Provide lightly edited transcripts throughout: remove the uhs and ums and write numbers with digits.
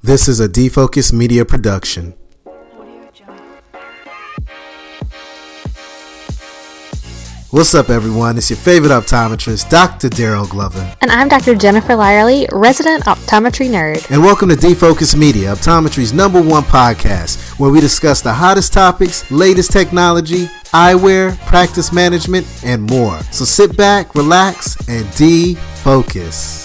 This is a Defocus Media production. What's up, everyone? It's your favorite optometrist, Dr. Daryl Glover. And I'm Dr. Jennifer Lyerly, resident optometry nerd. And welcome to Defocus Media, optometry's #1 podcast, where we discuss the hottest topics, latest technology, eyewear, practice management, and more. So sit back, relax, and defocus.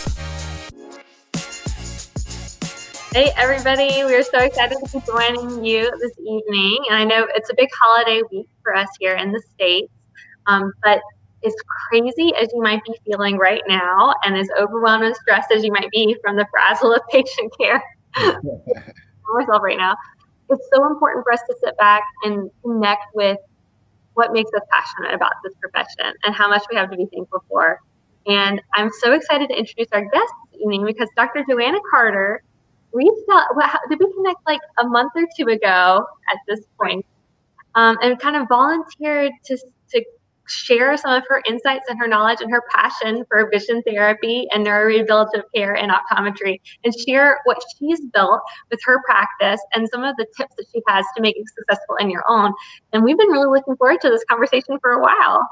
Hey everybody, we are so excited to be joining you this evening. And I know it's a big holiday week for us here in the States, but as crazy as you might be feeling right now and as overwhelmed and stressed as you might be from the frazzle of patient care myself right now, it's so important for us to sit back and connect with what makes us passionate about this profession and how much we have to be thankful for. And I'm so excited to introduce our guest this evening because Dr. Joanna Carter reached out. Did we connect like a month or two ago at this point, and kind of volunteered to share some of her insights and her knowledge and her passion for vision therapy and neurorehabilitative care and optometry, and share what she's built with her practice and some of the tips that she has to make it successful in your own. And we've been really looking forward to this conversation for a while.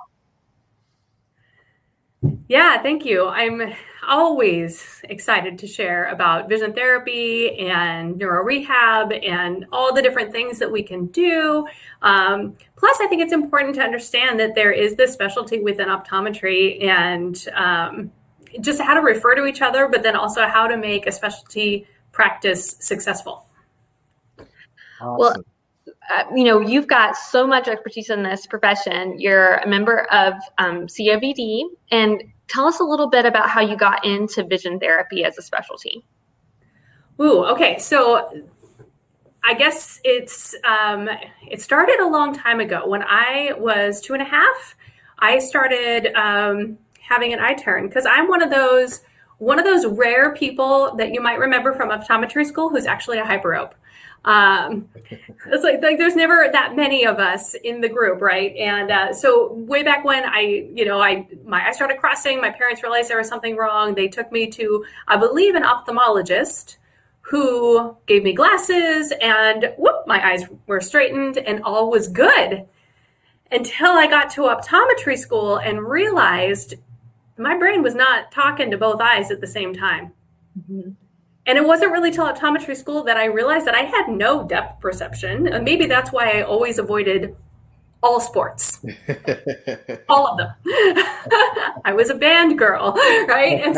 Yeah, thank you. I'm always excited to share about vision therapy and neuro rehab and all the different things that we can do. Plus, I think it's important to understand that there is this specialty within optometry and just how to refer to each other, but then also how to make a specialty practice successful. Awesome. Well, you've got so much expertise in this profession. You're a member of COVD, and tell us a little bit about how you got into vision therapy as a specialty. Ooh, okay. So I guess it started a long time ago. When I was 2.5, I started having an eye turn because I'm one of those rare people that you might remember from optometry school who's actually a hyperope. It's like there's never that many of us in the group, right? And so way back when my eyes started crossing, my parents realized there was something wrong. They took me to, I believe, an ophthalmologist who gave me glasses, and whoop, my eyes were straightened and all was good. Until I got to optometry school and realized my brain was not talking to both eyes at the same time. Mm-hmm. And it wasn't really till optometry school that I realized that I had no depth perception. And maybe that's why I always avoided all sports, all of them. I was a band girl, right? And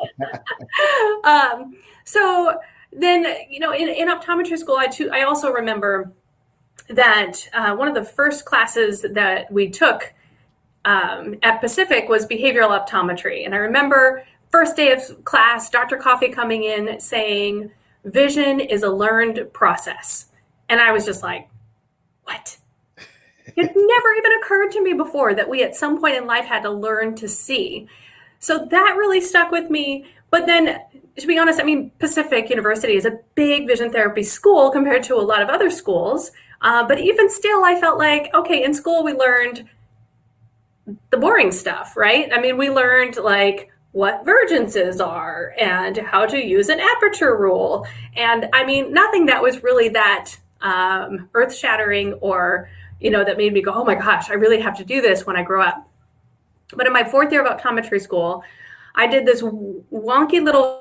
so then, in optometry school, I also remember that one of the first classes that we took at Pacific was behavioral optometry. And I remember first day of class, Dr. Coffey coming in saying, vision is a learned process. And I was just like, what? It never even occurred to me before that we at some point in life had to learn to see. So that really stuck with me. But then, to be honest, Pacific University is a big vision therapy school compared to a lot of other schools. But even still, I felt like, okay, in school we learned the boring stuff, right? We learned what vergences are and how to use an aperture rule. And nothing that was really that earth-shattering or, that made me go, oh my gosh, I really have to do this when I grow up. But in my 4th year of optometry school, I did this wonky little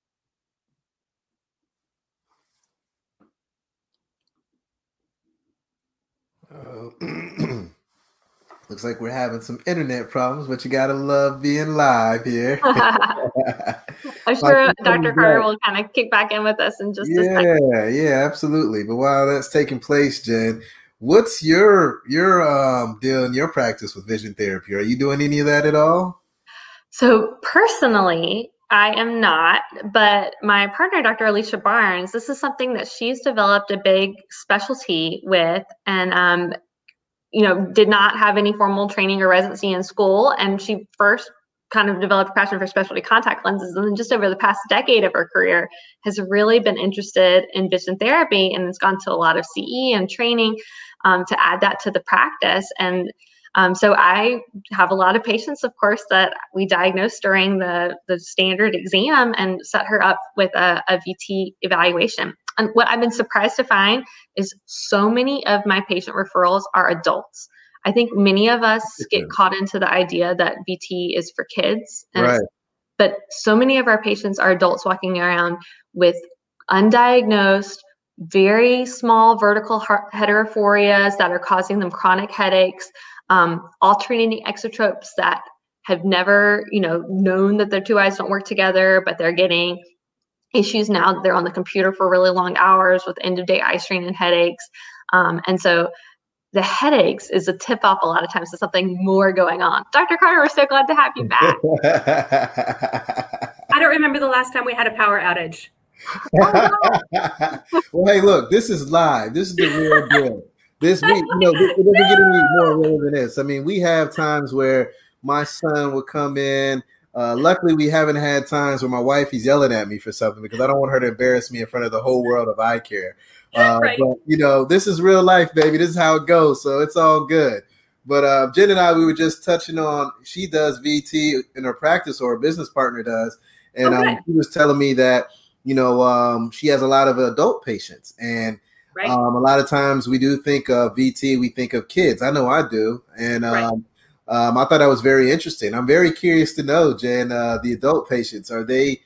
Looks like we're having some internet problems, but you gotta love being live here. I'm sure Dr. Carter will kind of kick back in with us in just a second. Yeah, absolutely. But while that's taking place, Jen, what's your deal in your practice with vision therapy? Are you doing any of that at all? So personally, I am not, but my partner, Dr. Alicia Barnes, this is something that she's developed a big specialty with, and did not have any formal training or residency in school. And she first kind of developed a passion for specialty contact lenses. And then just over the past decade of her career has really been interested in vision therapy, and has gone to a lot of CE and training to add that to the practice. And So I have a lot of patients, of course, that we diagnose during the standard exam and set her up with a VT evaluation. And what I've been surprised to find is so many of my patient referrals are adults. I think many of us get caught into the idea that VT is for kids. Right. But so many of our patients are adults walking around with undiagnosed, very small vertical heterophorias that are causing them chronic headaches, alternating exotropes that have never, known that their two eyes don't work together, but they're getting issues now that they're on the computer for really long hours with end-of-day eye strain and headaches. And so the headaches is a tip-off a lot of times to something more going on. Dr. Carter, we're so glad to have you back. I don't remember the last time we had a power outage. Well, hey, look, this is live. This is the real deal. This week, it doesn't get any more real than this. I mean, we have times where my son will come in. Luckily, we haven't had times where my wife is yelling at me for something because I don't want her to embarrass me in front of the whole world of eye care. Right. But, this is real life, baby. This is how it goes. So it's all good. But Jen and I, we were just touching on, she does VT in her practice, or a business partner does. And she was telling me that, she has a lot of adult patients. And a lot of times we do think of VT, we think of kids. I know I do. And I thought that was very interesting. I'm very curious to know, Jen, the adult patients, are they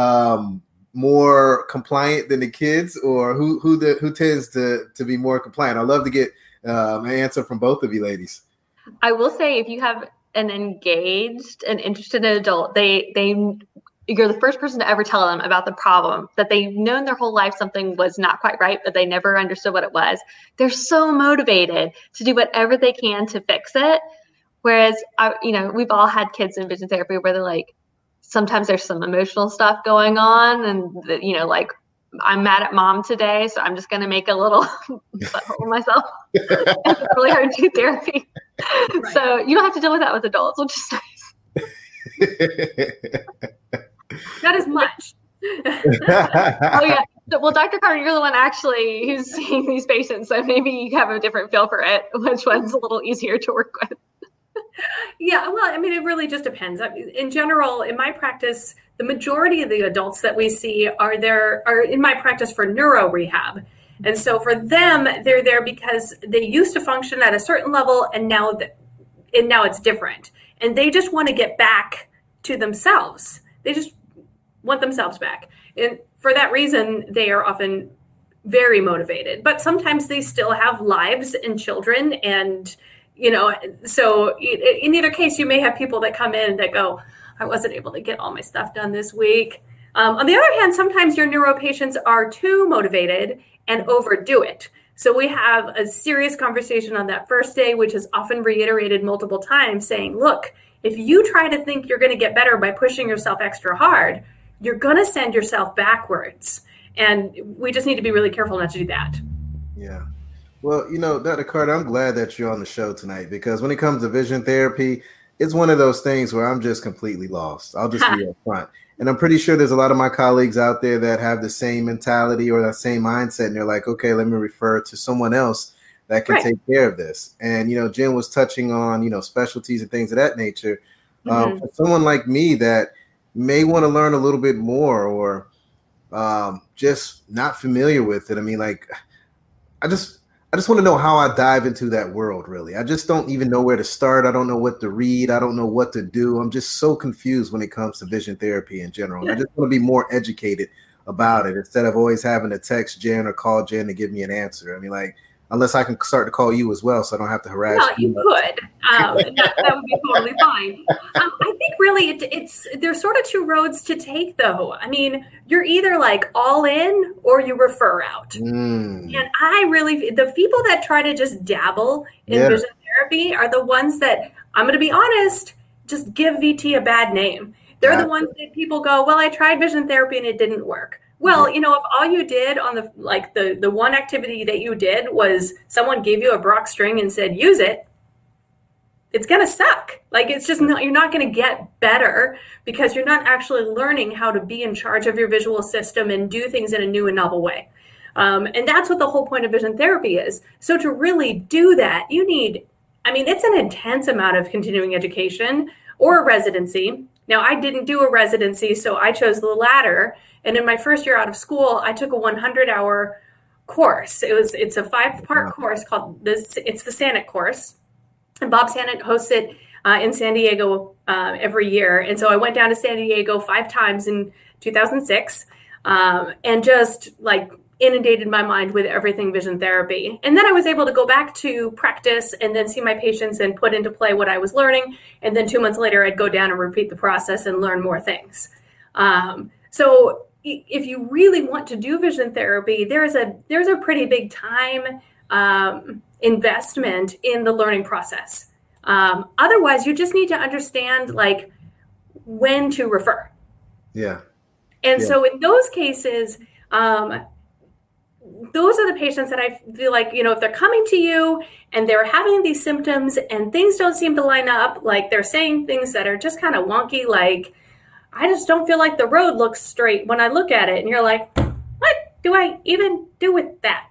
more compliant than the kids, or who tends to be more compliant? I'd love to get an answer from both of you ladies. I will say, if you have an engaged and interested adult, you're the first person to ever tell them about the problem that they've known their whole life something was not quite right, but they never understood what it was. They're so motivated to do whatever they can to fix it. Whereas, we've all had kids in vision therapy where they're like, sometimes there's some emotional stuff going on, and like, I'm mad at mom today, so I'm just going to make a little butthole myself. It's really hard to do therapy. Right. So you don't have to deal with that with adults, which is nice. Not as much. Oh, yeah. Well, Dr. Carter, you're the one actually who's seeing these patients, so maybe you have a different feel for it, which one's a little easier to work with. Yeah, well, I mean, it really just depends. In general, in my practice, the majority of the adults that we see are in my practice for neuro rehab. And so for them, they're there because they used to function at a certain level, and now it's different. And they just want to get back to themselves. They just want themselves back. And for that reason, they are often very motivated. But sometimes they still have lives and children, and so in either case, you may have people that come in that go, I wasn't able to get all my stuff done this week. On the other hand, sometimes your neuro patients are too motivated and overdo it. So we have a serious conversation on that first day, which is often reiterated multiple times, saying, look, if you try to think you're going to get better by pushing yourself extra hard, you're going to send yourself backwards. And we just need to be really careful not to do that. Yeah. Well, Dr. Carter, I'm glad that you're on the show tonight, because when it comes to vision therapy, it's one of those things where I'm just completely lost. I'll just be up front. And I'm pretty sure there's a lot of my colleagues out there that have the same mentality or that same mindset. And they're like, okay, let me refer to someone else that can take care of this. And, Jen was touching on, specialties and things of that nature. For someone like me that may want to learn a little bit more, or just not familiar with it. I mean, like, I just want to know how I dive into that world, really. I just don't even know where to start. I don't know what to read. I don't know what to do. I'm just so confused when it comes to vision therapy in general. And I just want to be more educated about it instead of always having to text Jen or call Jen to give me an answer. I mean, like, unless I can start to call you as well, so I don't have to harass you. Well, you could. That would be totally fine. I think really there's sort of two roads to take, though. I mean, you're either like all in or you refer out. And the people that try to just dabble in vision therapy are the ones that, I'm going to be honest, just give VT a bad name. They're the ones that people go, well, I tried vision therapy and it didn't work. Well, if all you did on the one activity that you did was someone gave you a Brock string and said, use it, it's going to suck. Like, it's just you're not going to get better because you're not actually learning how to be in charge of your visual system and do things in a new and novel way. And that's what the whole point of vision therapy is. So to really do that, you need I mean, it's an intense amount of continuing education or residency. Now, I didn't do a residency, so I chose the latter. And in my first year out of school, I took a 100-hour course. It's a 5-part course called it's the SANET course. And Bob Sanet hosts it in San Diego every year. And so I went down to San Diego 5 times in 2006 and just like inundated my mind with everything vision therapy. And then I was able to go back to practice and then see my patients and put into play what I was learning. And then 2 months later, I'd go down and repeat the process and learn more things. So if you really want to do vision therapy, there's a pretty big time investment in the learning process. Otherwise, you just need to understand like when to refer. Yeah. And so in those cases, those are the patients that I feel like, if they're coming to you and they're having these symptoms and things don't seem to line up, like they're saying things that are just kind of wonky, like, I just don't feel like the road looks straight when I look at it. And you're like, what do I even do with that?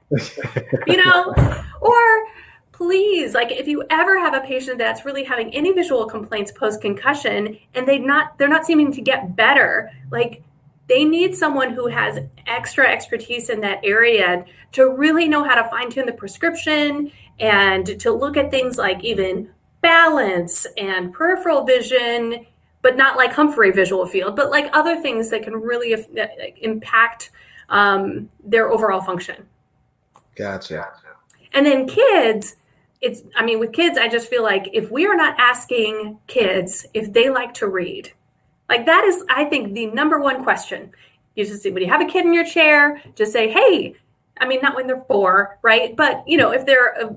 Or please, like if you ever have a patient that's really having any visual complaints post-concussion and they're not seeming to get better, like they need someone who has extra expertise in that area to really know how to fine-tune the prescription and to look at things like even balance and peripheral vision, but not like Humphrey visual field, but like other things that can really impact their overall function. Gotcha. And then kids, with kids, I just feel like if we are not asking kids if they like to read, like that is, I think, the number one question. You just when you have a kid in your chair, just say, hey, not when they're 4, right? But, if they're,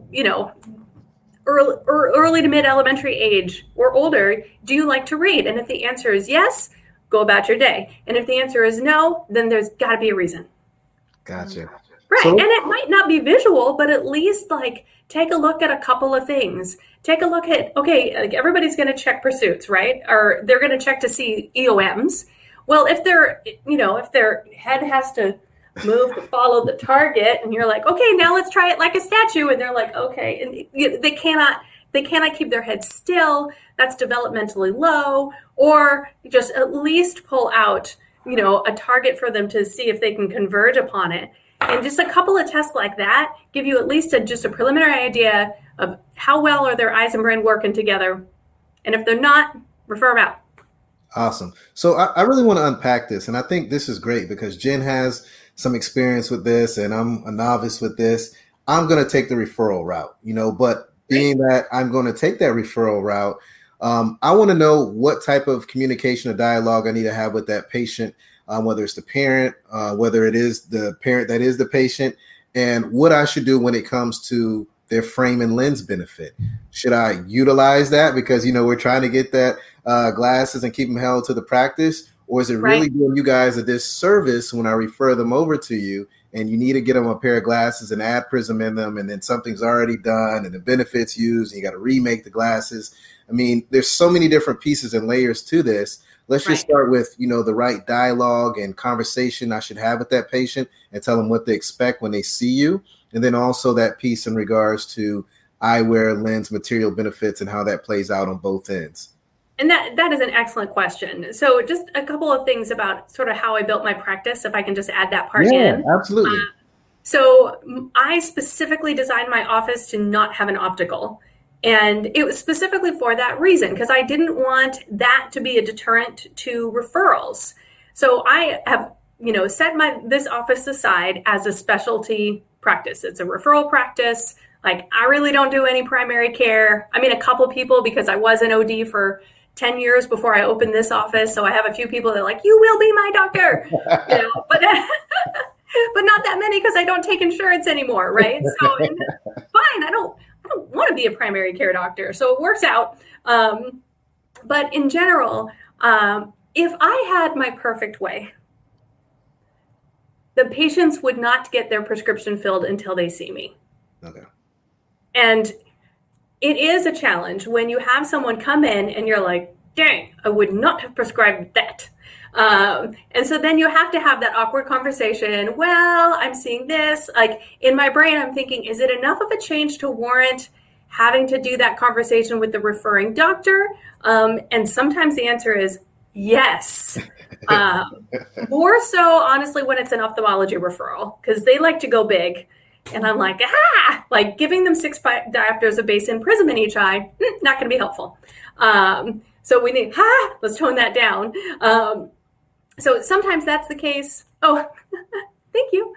early to mid elementary age or older, do you like to read? And if the answer is yes, go about your day. And if the answer is no, then there's got to be a reason. Gotcha. Right. And it might not be visual, but at least like take a look at a couple of things. Take a look at, like everybody's going to check pursuits, right? Or they're going to check to see EOMs. Well, if if their head has to move to follow the target and you're like, okay, now let's try it like a statue. And they're like, okay. And they cannot keep their head still. That's developmentally low. Or just at least pull out, a target for them to see if they can converge upon it. And just a couple of tests like that give you at least just a preliminary idea of how well are their eyes and brain working together. And if they're not, refer them out. Awesome. So I really want to unpack this. And I think this is great because Jen has some experience with this and I'm a novice with this. I'm going to take the referral route, but being that I'm going to take that referral route, I want to know what type of communication or dialogue I need to have with that patient, whether it's the parent, whether it is the parent that is the patient, and what I should do when it comes to their frame and lens benefit. Should I utilize that because, we're trying to get that glasses and keep them held to the practice? Or is it really doing you guys a disservice when I refer them over to you and you need to get them a pair of glasses and add Prism in them and then something's already done and the benefits used and you got to remake the glasses? There's so many different pieces and layers to this. Let's just start with, the right dialogue and conversation I should have with that patient and tell them what they expect when they see you. And then also that piece in regards to eyewear, lens, material benefits and how that plays out on both ends. And that is an excellent question. So just a couple of things about sort of how I built my practice, if I can just add that part in. Yeah, absolutely. So I specifically designed my office to not have an optical. And it was specifically for that reason, because I didn't want that to be a deterrent to referrals. So I have, set this office aside as a specialty practice. It's a referral practice. Like I really don't do any primary care. A couple people because I was an OD for 10 years before I opened this office. So I have a few people that are like, you will be my doctor, but not that many because I don't take insurance anymore. Right. So fine. I don't want to be a primary care doctor. So it works out. But in general, if I had my perfect way, the patients would not get their prescription filled until they see me. Okay. And it is a challenge when you have someone come in and you're like, dang, I would not have prescribed that. And so then you have to have that awkward conversation. Well, I'm seeing this. Like in my brain, I'm thinking, is it enough of a change to warrant having to do that conversation with the referring doctor. And sometimes the answer is yes. More so, honestly, when it's an ophthalmology referral, because they like to go big. And I'm like, like giving them 6 diopters of base imprism in each eye, not going to be helpful. So we need, let's tone that down. So sometimes that's the case. Oh, thank you.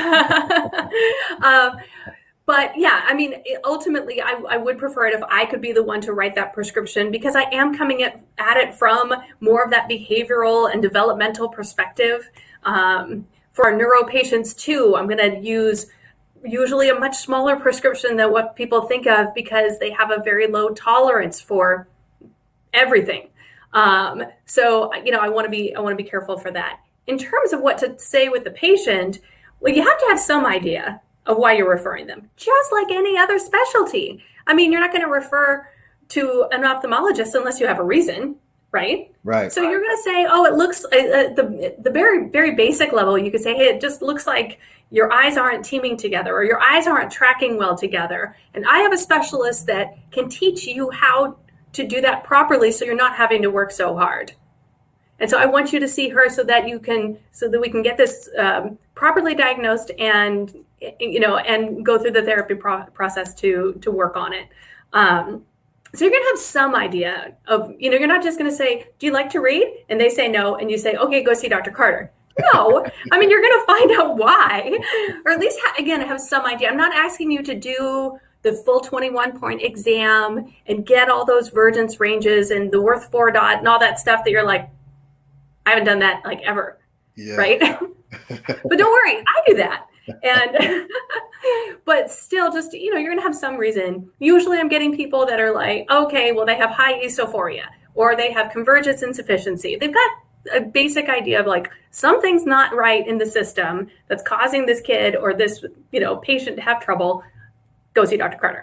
But yeah, I mean, ultimately, I would prefer it if I could be the one to write that prescription, because I am coming at it from more of that behavioral and developmental perspective. For our neuro patients too, I'm going to use usually a much smaller prescription than what people think of, because they have a very low tolerance for everything. So, I want to be careful for that. In terms of what to say with the patient, well, you have to have some idea of why you're referring them, just like any other specialty. I mean, you're not going to refer to an ophthalmologist unless you have a reason, right? Right. So you're going to say, oh, it looks, the very, very basic level, you could say, hey, it just looks like your eyes aren't teaming together, or your eyes aren't tracking well together. And I have a specialist that can teach you how to do that properly, so you're not having to work so hard. And so I want you to see her so that we can get this properly diagnosed and go through the therapy process to work on it. So you're going to have some idea of, you're not just going to say, do you like to read? And they say no. And you say, okay, go see Dr. Carter. No, I mean, you're going to find out why, or at least, have some idea. I'm not asking you to do the full 21-point exam and get all those Vergence ranges and the Worth 4 dot and all that stuff that you're like, I haven't done that like ever, right? But don't worry, I do that. And, but still just, you're going to have some reason. Usually I'm getting people that are like, okay, well, they have high esophoria, or they have convergence insufficiency. They've got a basic idea of like, something's not right in the system that's causing this kid or this, patient to have trouble. Go see Dr. Carter.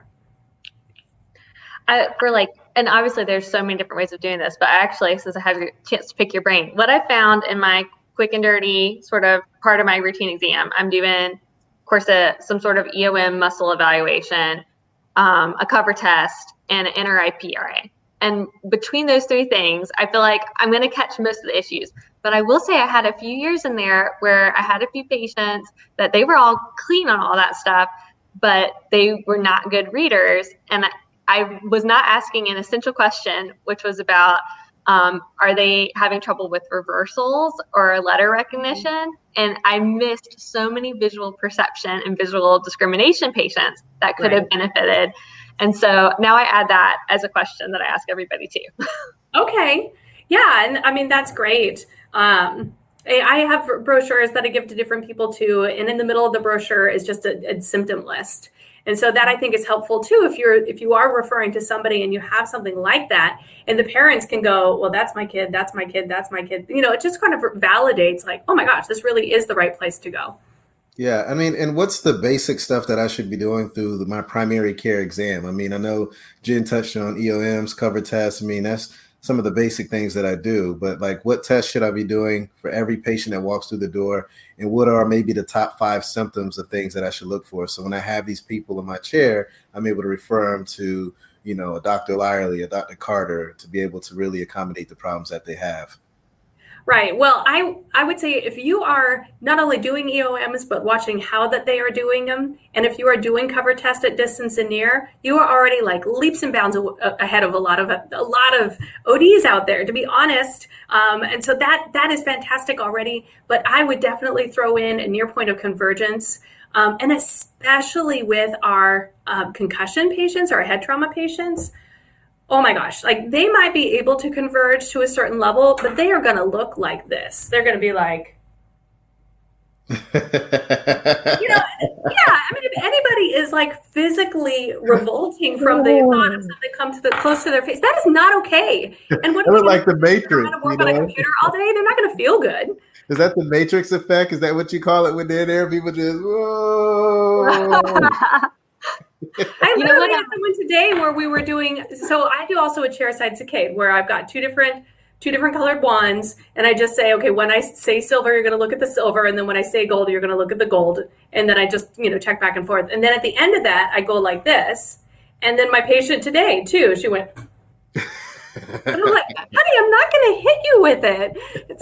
And obviously there's so many different ways of doing this, but actually, since I had a chance to pick your brain, what I found in my quick and dirty sort of part of my routine exam, I'm doing, of course, some sort of EOM muscle evaluation, a cover test, and an NRI-PRA. And between those 3 things, I feel like I'm going to catch most of the issues. But I will say I had a few years in there where I had a few patients that they were all clean on all that stuff, but they were not good readers. And I was not asking an essential question, which was about, are they having trouble with reversals or letter recognition? And I missed so many visual perception and visual discrimination patients that could have benefited. And so now I add that as a question that I ask everybody too. Okay. Yeah. And I mean, that's great. I have brochures that I give to different people too. And in the middle of the brochure is just a symptom list. And so that I think is helpful too, if you are referring to somebody and you have something like that, and the parents can go, well, that's my kid, that's my kid, that's my kid. It just kind of validates like, oh my gosh, this really is the right place to go. Yeah, I mean, and what's the basic stuff that I should be doing through my primary care exam? I mean, I know Jen touched on EOMs, cover tests. I mean, that's some of the basic things that I do, but like, what tests should I be doing for every patient that walks through the door? And what are maybe the top 5 symptoms of things that I should look for? So when I have these people in my chair, I'm able to refer them to, a Dr. Lyerly, a Dr. Carter, to be able to really accommodate the problems that they have. Right. Well, I would say if you are not only doing EOMs, but watching how that they are doing them, and if you are doing cover test at distance and near, you are already like leaps and bounds ahead of a lot of ODs out there, to be honest. And so that is fantastic already. But I would definitely throw in a near point of convergence, and especially with our concussion patients, our head trauma patients. Oh my gosh, like they might be able to converge to a certain level, but they are going to look like this. They're going to be like, yeah, I mean, if anybody is like physically revolting from the thought of something come close to their face, that is not okay. And what look like the Matrix, to work on a computer all day, they're not going to feel good. Is that the Matrix effect? Is that what you call it when they're there? People just, whoa. I literally had someone today where we were doing, so I do also a chairside saccade where I've got two different colored wands, and I just say, okay, when I say silver, you're going to look at the silver, and then when I say gold, you're going to look at the gold, and then I just, check back and forth. And then at the end of that, I go like this, And then my patient today too, she went, and I'm like, honey, I'm not going to hit you with it. It's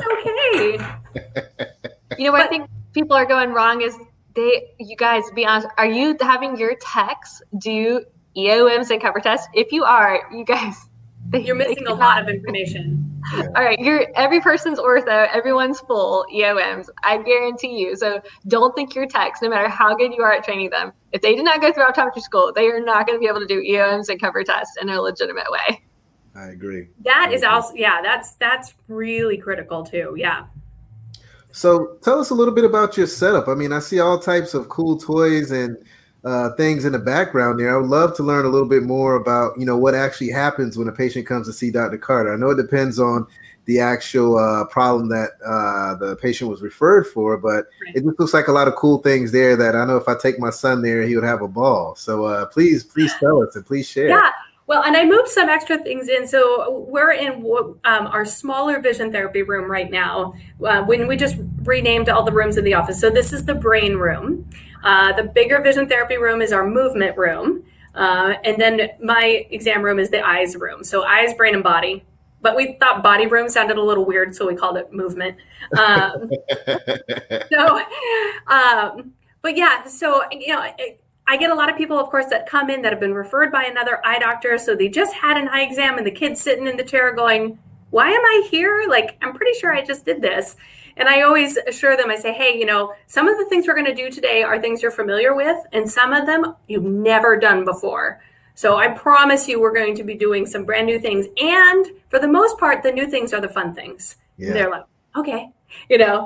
okay. What I think people are going wrong is you guys, be honest, are you having your techs do EOMs and cover tests? If you are, you guys, you're missing a lot of information. Yeah. All right, every person's ortho, everyone's full EOMs, I guarantee you. So don't think your techs, no matter how good you are at training them, if they did not go through optometry school, they are not going to be able to do EOMs and cover tests in a legitimate way. I agree. That is also, that's really critical too. Yeah. So tell us a little bit about your setup. I mean, I see all types of cool toys and things in the background there. I would love to learn a little bit more about, what actually happens when a patient comes to see Dr. Carter. I know it depends on the actual problem that the patient was referred for, but it just looks like a lot of cool things there that I know if I take my son there, he would have a ball. So please tell us and please share. Yeah. Well, and I moved some extra things in. So we're in our smaller vision therapy room right now. When we just renamed all the rooms in the office. So this is the brain room. The bigger vision therapy room is our movement room. And then my exam room is the eyes room. So eyes, brain, and body. But we thought body room sounded a little weird, so we called it movement. But yeah, so, I get a lot of people, of course, that come in that have been referred by another eye doctor. So they just had an eye exam and the kid's sitting in the chair going, why am I here? Like, I'm pretty sure I just did this. And I always assure them, I say, hey, some of the things we're going to do today are things you're familiar with. And some of them you've never done before. So I promise you we're going to be doing some brand new things. And for the most part, the new things are the fun things. Yeah. They're like, okay. So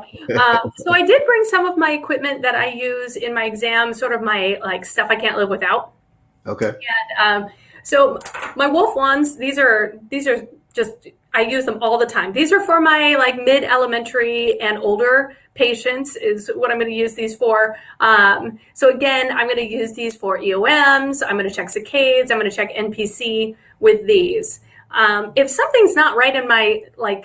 I did bring some of my equipment that I use in my exam, sort of my stuff I can't live without. Okay. And so my Wolf wands, these are just, I use them all the time. These are for my mid-elementary and older patients is what I'm going to use these for. So again, I'm going to use these for EOMs. I'm going to check saccades. I'm going to check NPC with these. If something's not right in my,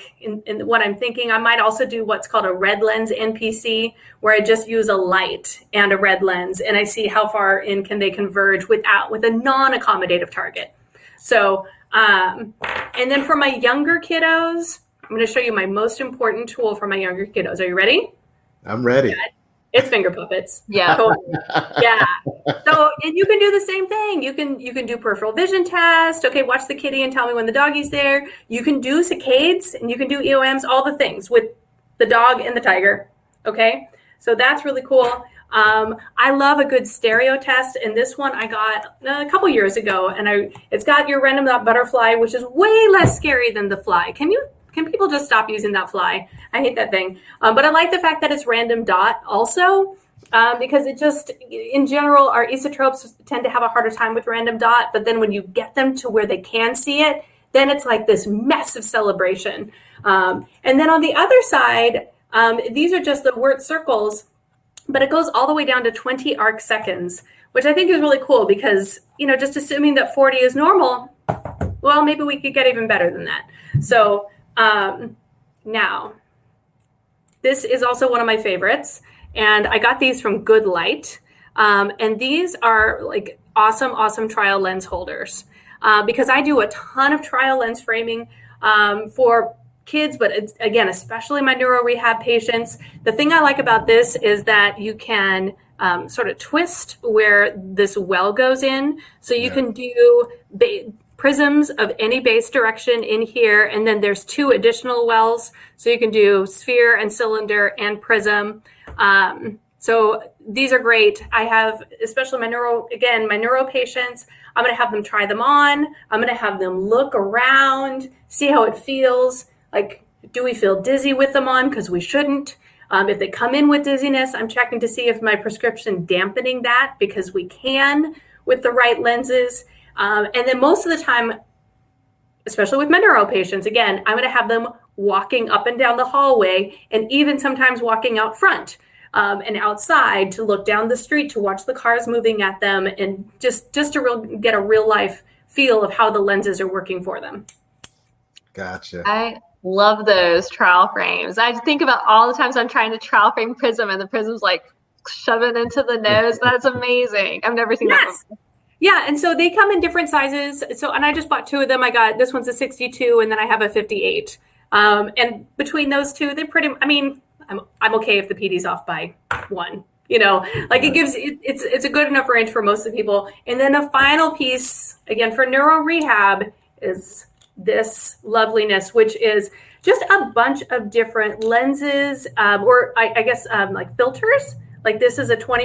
in what I'm thinking, I might also do what's called a red lens NPC, where I just use a light and a red lens, and I see how far in can they converge with a non-accommodative target. So, and then for my younger kiddos, I'm going to show you my most important tool for my younger kiddos. Are you ready? I'm ready. Yeah. It's finger puppets. Yeah. Totally. Yeah. So, and you can do the same thing. You can do peripheral vision test. Okay, watch the kitty and tell me when the doggy's there. You can do saccades and you can do EOMs, all the things with the dog and the tiger. Okay. So that's really cool. I love a good stereo test. And this one I got a couple years ago, and it's got your random dot butterfly, which is way less scary than the fly. Can people just stop using that fly? I hate that thing. But I like the fact that it's random dot also, because it just, in general, our esotropes tend to have a harder time with random dot. But then when you get them to where they can see it, then it's like this massive celebration. And then on the other side, these are just the Wirt circles, but it goes all the way down to 20 arc seconds, which I think is really cool because, just assuming that 40 is normal, well, maybe we could get even better than that. So, now, this is also one of my favorites, and I got these from Good Light, and these are awesome trial lens holders, because I do a ton of trial lens framing for kids, but it's, again, especially my neuro rehab patients. The thing I like about this is that you can sort of twist where this well goes in, so you can do prisms of any base direction in here, and then there's 2 additional wells, so you can do sphere and cylinder and prism. So these are great. I have, especially my neuro patients, I'm going to have them try them on. I'm going to have them look around, see how it feels. Do we feel dizzy with them on? Because we shouldn't. If they come in with dizziness, I'm checking to see if my prescription dampening that, because we can with the right lenses. And then most of the time, especially with my neuro patients, again, I'm going to have them walking up and down the hallway, and even sometimes walking out front and outside to look down the street to watch the cars moving at them, and just to get a real life feel of how the lenses are working for them. Gotcha. I love those trial frames. I think about all the times I'm trying to trial frame prism, and the prism's shoving into the nose. That's amazing. I've never seen that before. Yeah, and so they come in different sizes. So, and I just bought 2 of them. I got, this one's a 62, and then I have a 58. And between those two, they're pretty, I mean, I'm okay if the PD's off by 1. You know, like it gives, it's a good enough range for most of the people. And then the final piece, again, for neuro rehab is this loveliness, which is just a bunch of different lenses, or I guess like filters. Like this is a 20%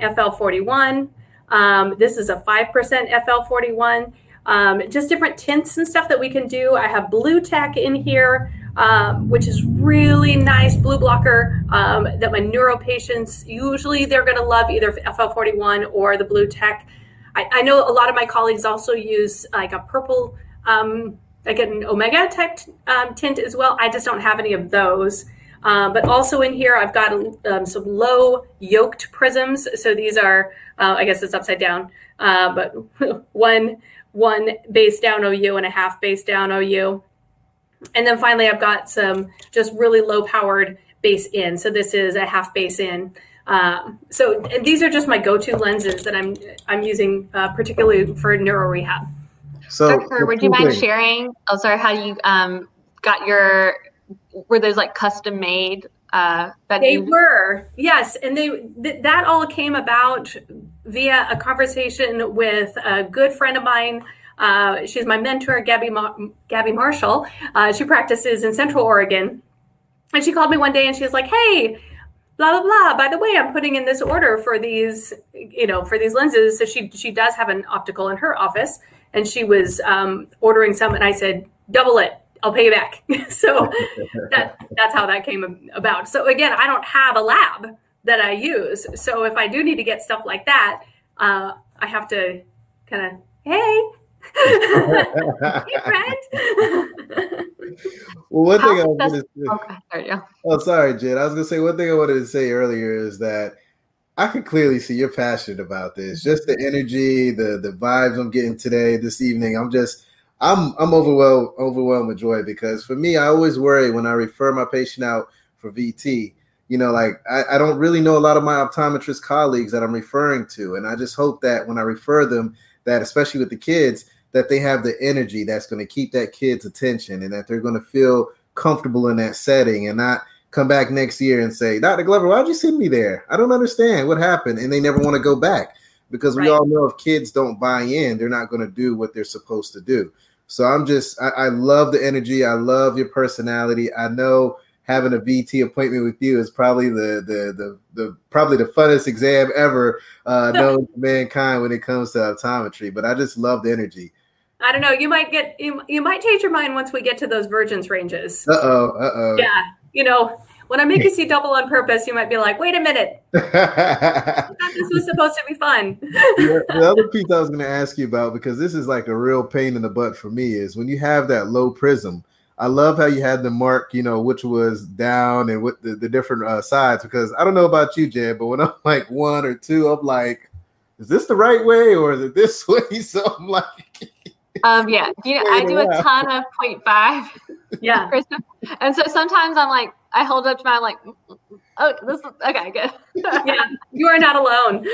FL41. This is a 5% FL41. Just different tints and stuff that we can do. I have Blue Tech in here, which is really nice blue blocker that my neuro patients, usually they're going to love either FL41 or the Blue Tech. I know a lot of my colleagues also use like a purple, like an Omega Tech tint as well. I just don't have any of those. But also in here, I've got some low yoked prisms. So these are, I guess it's upside down, but one base down OU and a half base down OU. And then finally, I've got some just really low powered base in. So this is a half base in. So and these are just my go-to lenses that I'm using particularly for neuro rehab. So Dr. would you mind sharing? Oh, sorry, how you got your, were those like custom made? They were, yes. And that all came about via a conversation with a good friend of mine. She's my mentor, Gabby Marshall. She practices in Central Oregon. And she called me one day and she was like, hey, blah, blah, blah. By the way, I'm putting in this order for these, for these lenses. So she does have an optical in her office. And she was ordering some. And I said, double it. I'll pay you back. So that's how that came about. So again, I don't have a lab that I use. So if I do need to get stuff like that, I have to kind of, hey, friend. Well, one thing I was going to say. Oh, sorry, Jen. I was going to say one thing I wanted to say earlier is that I can clearly see you're passionate about this. Just the energy, the vibes I'm getting today, this evening. I'm overwhelmed with joy because for me, I always worry when I refer my patient out for VT. I don't really know a lot of my optometrist colleagues that I'm referring to, and I just hope that when I refer them, that especially with the kids, that they have the energy that's going to keep that kid's attention and that they're going to feel comfortable in that setting and not come back next year and say, Dr. Glover, why'd you send me there? I don't understand what happened. And they never want to go back because we all know if kids don't buy in, they're not going to do what they're supposed to do. So I love the energy. I love your personality. I know having a VT appointment with you is probably the funnest exam ever known to mankind when it comes to optometry. But I just love the energy. I don't know. You might change your mind once we get to those Virgins ranges. Yeah. When I make you see double on purpose, you might be like, wait a minute. I thought this was supposed to be fun. The other piece I was going to ask you about, because this is like a real pain in the butt for me, is when you have that low prism. I love how you had the mark, which was down and with the different sides, because I don't know about you, Jen, but when I'm like 1 or 2, I'm like, is this the right way or is it this way? So I'm like... yeah. I do a ton of 0.5. Yeah. And so sometimes I'm like, I hold up to my, like, oh, this is, okay, good. Yeah, you are not alone.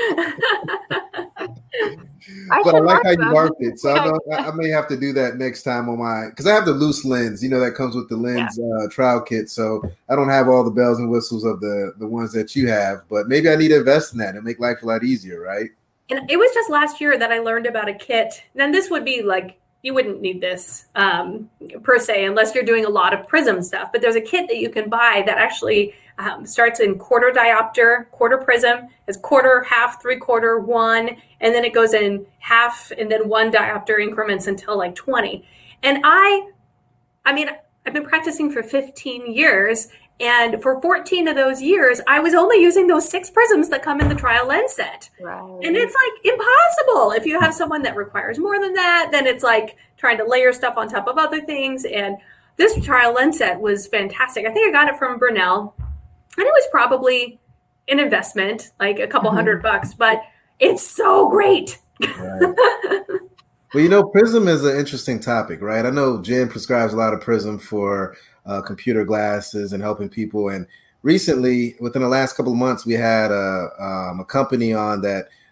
But I like how you marked it. So I may have to do that next time because I have the loose lens, that comes with the lens trial kit. So I don't have all the bells and whistles of the ones that you have, but maybe I need to invest in that and make life a lot easier, right? And it was just last year that I learned about a kit. And this would be like, you wouldn't need this per se, unless you're doing a lot of prism stuff. But there's a kit that you can buy that actually starts in quarter diopter, quarter prism, is quarter, half, 3/4, 1, and then it goes in half and then 1 diopter increments until like 20. And I mean, I've been practicing for 15 years. And for 14 of those years, I was only using those 6 prisms that come in the trial lens set. Right. And it's like impossible. If you have someone that requires more than that, then it's like trying to layer stuff on top of other things. And this trial lens set was fantastic. I think I got it from Brunel. And it was probably an investment, like a couple $100, but it's so great. Right. Well, prism is an interesting topic, right? I know Jen prescribes a lot of prism for computer glasses and helping people. And recently, within the last couple of months, we had a company on that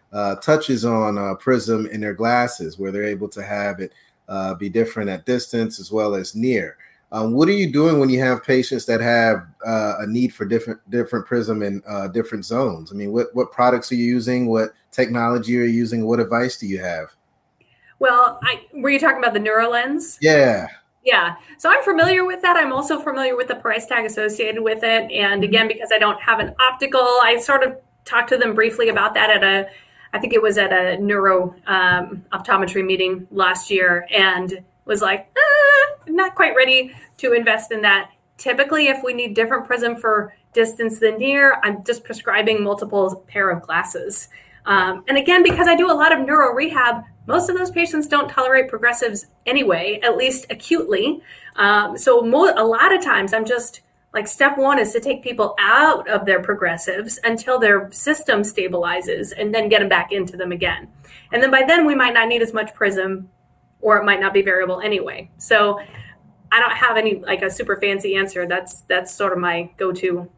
touches on prism in their glasses, where they're able to have it be different at distance as well as near. What are you doing when you have patients that have a need for different prism in different zones? I mean, what products are you using? What technology are you using? What advice do you have? Well, were you talking about the NeuroLens? Yeah. Yeah. So I'm familiar with that. I'm also familiar with the price tag associated with it. And again, because I don't have an optical, I sort of talked to them briefly about that I think it was at a neuro optometry meeting last year, and was like, not quite ready to invest in that. Typically, if we need different prism for distance than near, I'm just prescribing multiple pair of glasses. And again, because I do a lot of neuro rehab, most of those patients don't tolerate progressives anyway, at least acutely. So a lot of times I'm just like, step one is to take people out of their progressives until their system stabilizes and then get them back into them again. And then by then we might not need as much prism, or it might not be variable anyway. So I don't have any like a super fancy answer. That's sort of my go-to.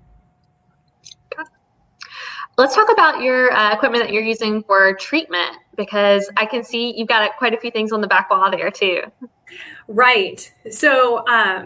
Let's talk about your equipment that you're using for treatment, because I can see you've got quite a few things on the back wall there too. Right. So,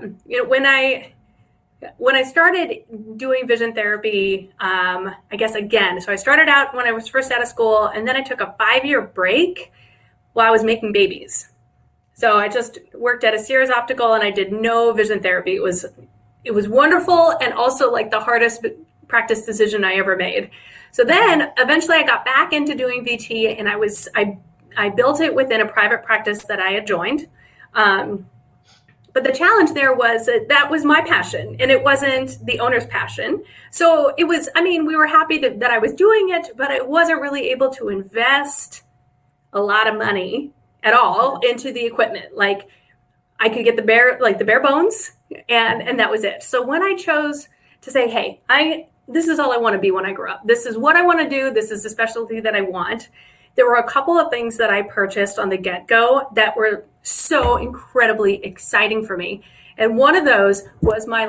when I started doing vision therapy, I guess again, so I started out when I was first out of school, and then I took a 5-year break while I was making babies. So I just worked at a Sears Optical, and I did no vision therapy. It was wonderful, and also like the hardest practice decision I ever made. So then eventually I got back into doing VT, and I built it within a private practice that I had joined. But the challenge there was that was my passion, and it wasn't the owner's passion. So it was, we were happy that I was doing it, but I wasn't really able to invest a lot of money at all into the equipment. Like, I could get the bare bones, and that was it. So when I chose to say, hey, this is all I want to be when I grow up. This is what I want to do. This is the specialty that I want. There were a couple of things that I purchased on the get-go that were so incredibly exciting for me. And one of those was my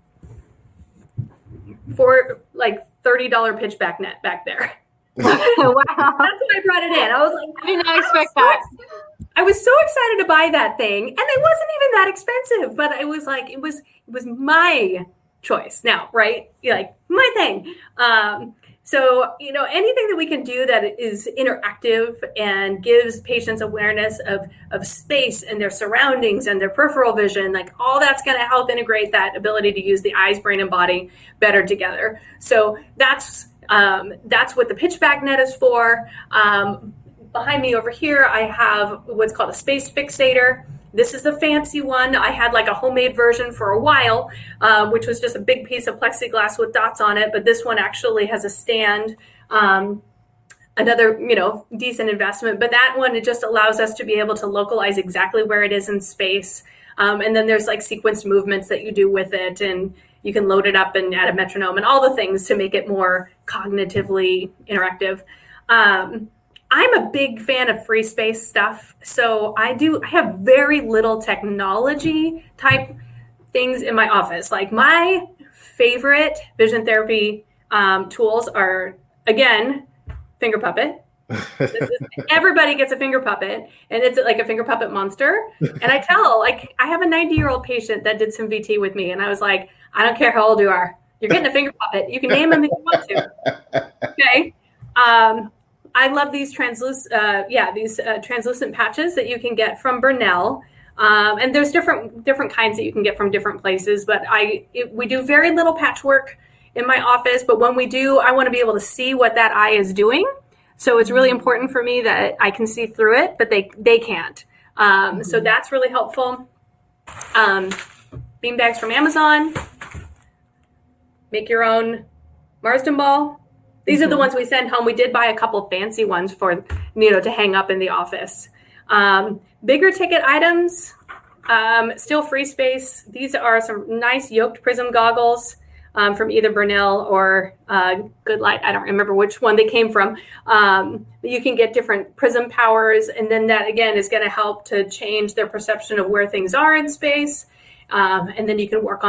$30 pitchback net back there. Wow. That's when I brought it in. I was like, I did not expect that. I was so excited to buy that thing, and it wasn't even that expensive, but it was like, it was my choice now, right? Like, my thing. So, anything that we can do that is interactive and gives patients awareness of space and their surroundings and their peripheral vision, like all that's going to help integrate that ability to use the eyes, brain, and body better together. So that's what the pitchback net is for. Behind me over here, I have what's called a space fixator. This is a fancy one. I had like a homemade version for a while, which was just a big piece of plexiglass with dots on it. But this one actually has a stand, another, decent investment. But that one, it just allows us to be able to localize exactly where it is in space. And then there's like sequenced movements that you do with it. And you can load it up and add a metronome and all the things to make it more cognitively interactive. I'm a big fan of free space stuff. So I have very little technology type things in my office. Like, my favorite vision therapy tools are, again, finger puppet. Everybody gets a finger puppet, and it's like a finger puppet monster. And I have a 90-year-old patient that did some VT with me, and I was like, I don't care how old you are. You're getting a finger puppet. You can name them if you want to. Okay. I love these translucent patches that you can get from Bernell. And there's different kinds that you can get from different places, but we do very little patchwork in my office, but when we do, I want to be able to see what that eye is doing. So it's really important for me that I can see through it, but they can't. So that's really helpful. Bean bags from Amazon. Make your own Marsden ball. These are the ones we send home. We did buy a couple fancy ones for, to hang up in the office. Bigger ticket items, still free space. These are some nice yoked prism goggles from either Bernell or Good Light. I don't remember which one they came from. But you can get different prism powers, and then that, again, is going to help to change their perception of where things are in space. And then you can work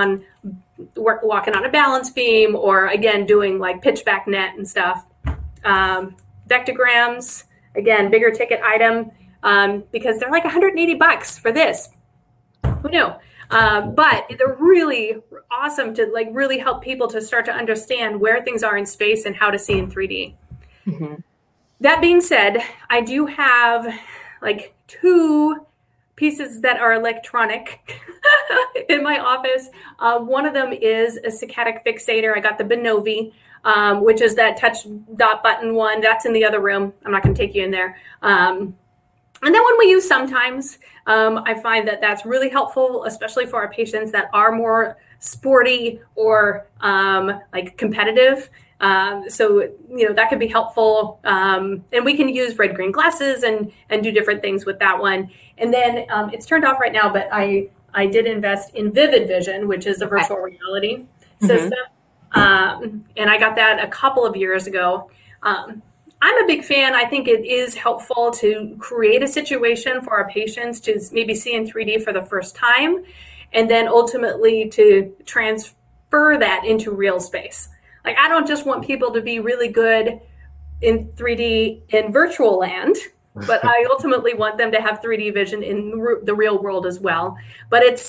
walking on a balance beam, or again, doing like pitchback net and stuff. Vectograms, again, bigger ticket item, because they're like $180 for this. Who knew? But they're really awesome to like really help people to start to understand where things are in space and how to see in 3D. Mm-hmm. That being said, I do have like 2 pieces that are electronic in my office. One of them is a saccadic fixator. I got the Benovi, which is that touch dot button one. That's in the other room. I'm not going to take you in there. And that one we use sometimes. I find that that's really helpful, especially for our patients that are more sporty or like competitive. So, that could be helpful. And we can use red-green glasses and do different things with that one. And then it's turned off right now, but I did invest in Vivid Vision, which is a virtual reality system. And I got that a couple of years ago. I'm a big fan. I think it is helpful to create a situation for our patients to maybe see in 3D for the first time, and then ultimately to transfer that into real space. Like, I don't just want people to be really good in 3D in virtual land, but I ultimately want them to have 3D vision in the real world as well. But I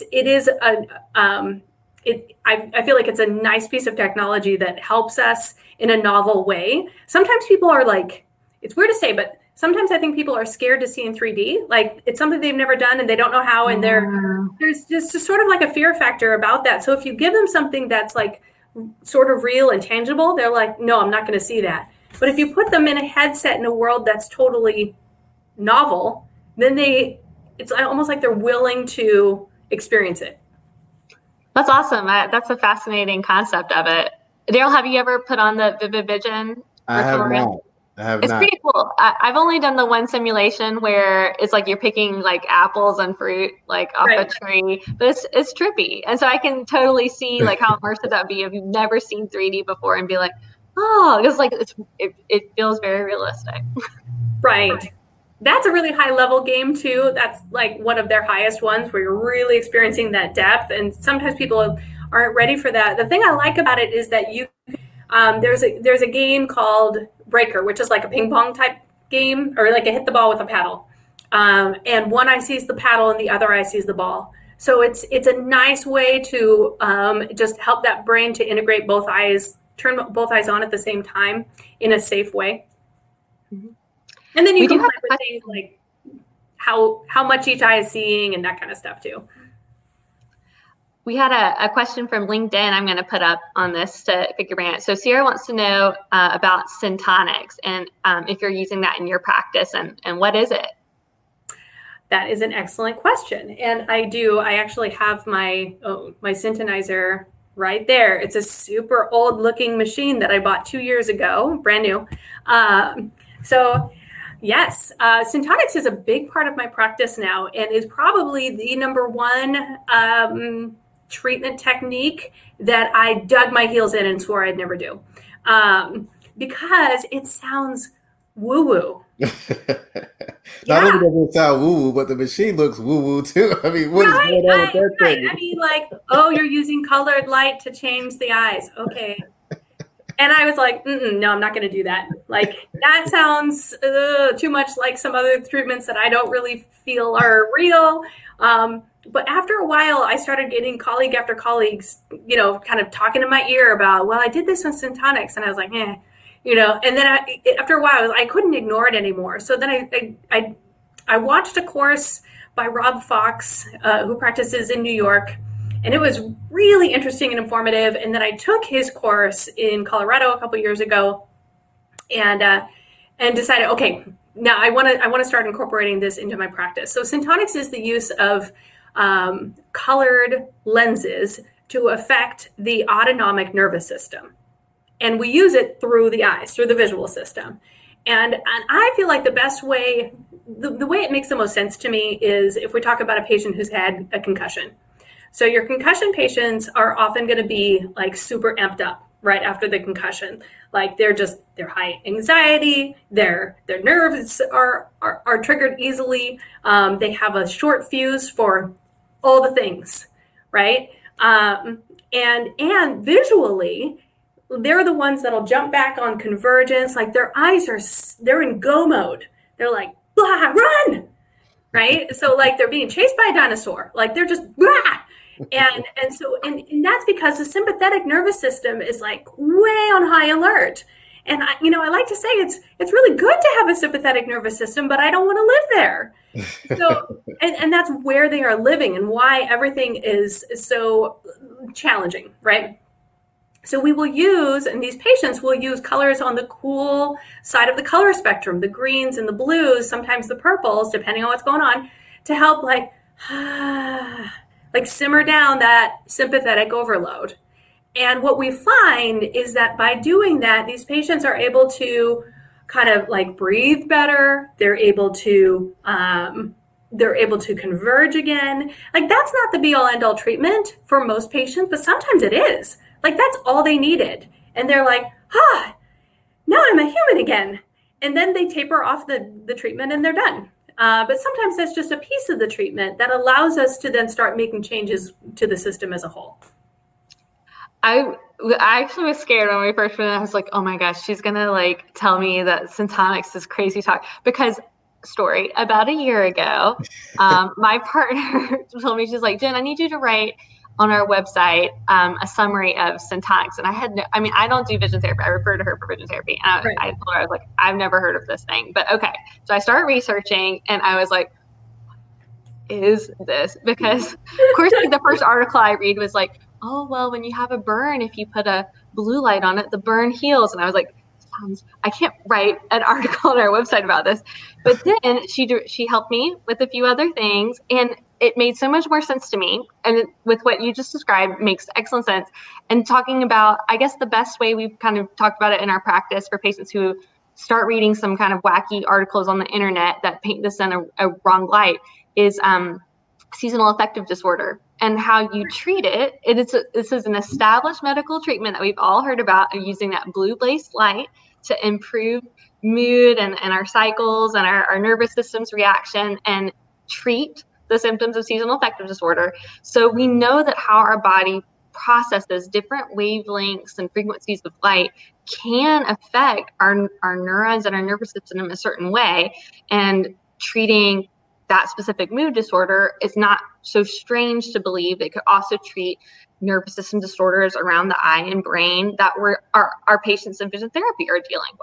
feel like it's a nice piece of technology that helps us in a novel way. Sometimes people are like, it's weird to say, but sometimes I think people are scared to see in 3D. Like, it's something they've never done and they don't know how. And there's just sort of like a fear factor about that. So if you give them something that's like sort of real and tangible, they're like, no, I'm not going to see that. But if you put them in a headset in a world that's totally novel, then it's almost like they're willing to experience it. That's awesome. That's a fascinating concept of it. Daryl, have you ever put on the Vivid Vision? I have not. It's pretty cool. I've only done the one simulation where it's like you're picking like apples and fruit like off a tree, but it's trippy. And so I can totally see like how immersive that would be if you've never seen 3D before and be like, oh, it's like it feels very realistic. Right. That's a really high level game too. That's like one of their highest ones where you're really experiencing that depth. And sometimes people aren't ready for that. The thing I like about it is that there's a game called Breaker, which is like a ping pong type game, or like a hit the ball with a paddle. And one eye sees the paddle and the other eye sees the ball. So it's a nice way to just help that brain to integrate both eyes, turn both eyes on at the same time in a safe way. Mm-hmm. And then you can play with things like how much each eye is seeing and that kind of stuff too. We had a question from LinkedIn I'm going to put up on this to pick your brain. So Sierra wants to know about Syntonix and if you're using that in your practice and what is it? That is an excellent question. And I do. I actually have my Syntonizer right there. It's a super old looking machine that I bought 2 years ago, brand new. Yes, Syntonix is a big part of my practice now and is probably the number one treatment technique that I dug my heels in and swore I'd never do because it sounds woo-woo. Not only does it sound woo-woo, but the machine looks woo-woo too. I mean, what is going on with that thing? I mean, like, oh, you're using colored light to change the eyes. Okay. And I was like, no, I'm not going to do that. Like, that sounds too much like some other treatments that I don't really feel are real. But after a while, I started getting colleague after colleagues, kind of talking in my ear about, well, I did this on Syntonix. And I was like, and then after a while, I couldn't ignore it anymore. So then I watched a course by Rob Fox, who practices in New York. And it was really interesting and informative. And then I took his course in Colorado a couple years ago and decided, okay, now I want to start incorporating this into my practice. So Syntonix is the use of colored lenses to affect the autonomic nervous system. And we use it through the eyes, through the visual system. And I feel like the best way, the way it makes the most sense to me is if we talk about a patient who's had a concussion. So your concussion patients are often going to be like super amped up right after the concussion. Like they're high anxiety, their nerves are triggered easily. They have a short fuse for all the things, right? And visually, they're the ones that'll jump back on convergence. Like their eyes they're in go mode. They're like, blah, run, right? So like they're being chased by a dinosaur. Like they're just, blah. And that's because the sympathetic nervous system is like way on high alert. And I like to say it's really good to have a sympathetic nervous system, but I don't want to live there. So, and that's where they are living and why everything is so challenging, right? So we will use, and these patients will use colors on the cool side of the color spectrum, the greens and the blues, sometimes the purples, depending on what's going on, to help like simmer down that sympathetic overload. And what we find is that by doing that, these patients are able to kind of like breathe better. They're able to converge again. Like that's not the be all end all treatment for most patients, but sometimes it is. Like that's all they needed. And they're like, now I'm a human again. And then they taper off the treatment and they're done. But sometimes that's just a piece of the treatment that allows us to then start making changes to the system as a whole. I actually was scared when we first went. I was like, oh my gosh, she's going to like tell me that Syntonix is crazy talk. Because story, about a year ago, my partner told me, she's like, Jen, I need you to write on our website a summary of Syntonix. And I don't do vision therapy. I refer to her for vision therapy. And I told her, I was like, I've never heard of this thing. But okay. So I started researching and I was like, is this? Because of course, like, the first article I read was like, oh, well, when you have a burn, if you put a blue light on it, the burn heals. And I was like, I can't write an article on our website about this. But then she helped me with a few other things, and it made so much more sense to me. And with what you just described makes excellent sense. And talking about, I guess the best way we've kind of talked about it in our practice for patients who start reading some kind of wacky articles on the internet that paint this in a wrong light is seasonal affective disorder. And how you treat it. This is an established medical treatment that we've all heard about, using that blue-based light to improve mood and our cycles and our nervous system's reaction and treat the symptoms of seasonal affective disorder. So we know that how our body processes different wavelengths and frequencies of light can affect our neurons and our nervous system in a certain way. And treating that specific mood disorder is not so strange to believe. It could also treat nervous system disorders around the eye and brain that our patients in vision therapy are dealing